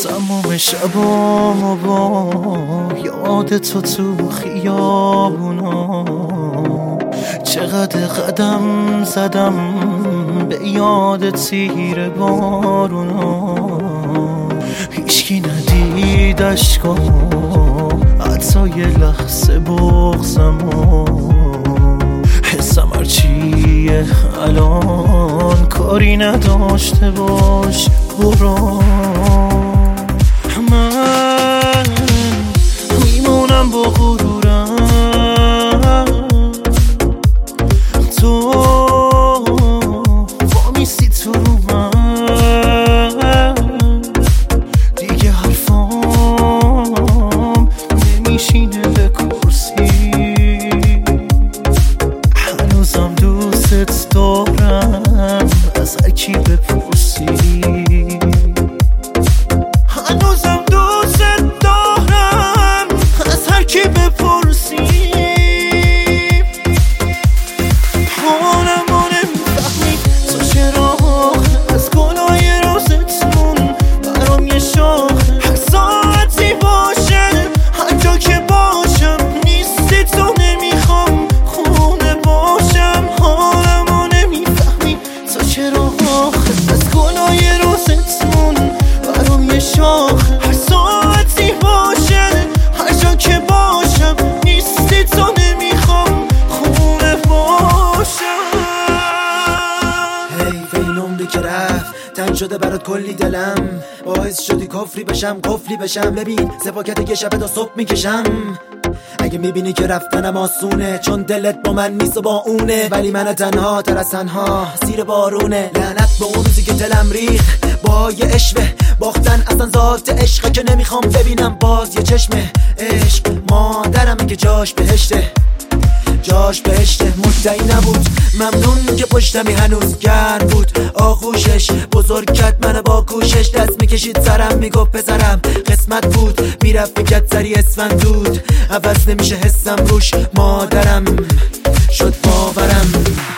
تمام شبامو با یاد تو خیابونا، چقدر قدم زدم به یاد تیر بارونا. هیچکی ندید اشکامو، حتی یه لحظه بغضمو. حسم هرچیه الان کاری نداشته باش برو. من میمونم با غرورم، تو وامیستی تو رو من. دیگه حرفام نمیشینه به کرسی، هنوزم دوست دارم از هر کی بپرسی. هر ساعتی باشه، هر جا که باشم نیستی تو نمیخوام خونه باشم. هی فین عمری که رفت تنگ شده برات کلی دلم، باعث شدی کفری بشم قفلی بشم. ببین سپاکت یه شبه تا صبح میکشم. اگه میبینی که رفتنم آسونه، چون دلت با من نیست و با اونه، ولی من تنها تر از تنها زیر بارونه. لعنت به اون روزی که دلم ریخ با یه اشوه، باختن اصلا ذات عشقه که نمیخوام ببینم باز یه چشمه. عشق مادرمه که جاش بهشته، جاش بهشته. مدعی نبود ممنون که پشتمی هنوز گرم بود. آغوشش بزرگ کرد منو با کوشش، دست میکشید سرم میگفت پسرم قسمت بود. میرفت میکرد سری اسفندود، عوض نمیشه حسم روش. مادرم شد باورم.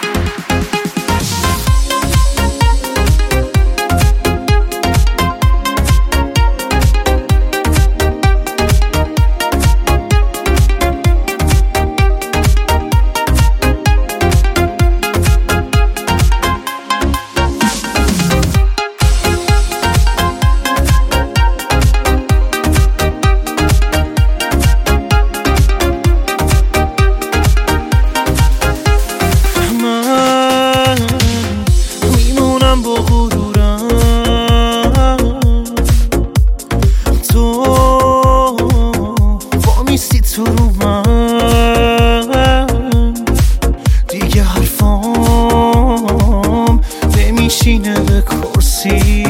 با غرورم، تو وامیستی تو رو من. دیگه حرفام نمیشینه به کرسی،